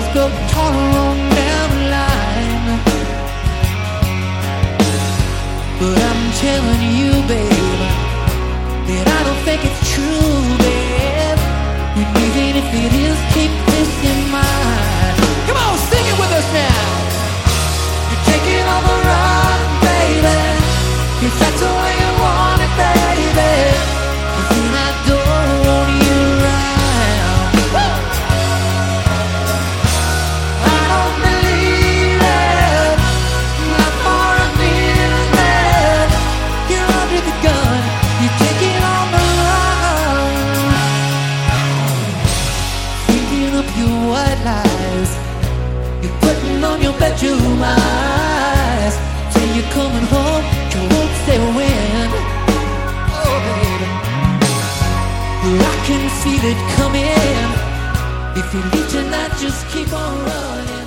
go total on down the line. But I'm telling you, babe, that I don't think it's true, babe. And even if it is, keep this in mind. Come on, sing it with us now. You're taking on the run, baby, 'cause that's the way you want it, baby. And then I don't want you around. Woo! I don't believe it, not for a minute. You're under the gun, you're taking on the run, thinking up your white lies. You're putting on your bedroom eyes. Say you're coming home, you won't say when. Oh, baby, I can feel it coming. If you leave tonight, just keep on running.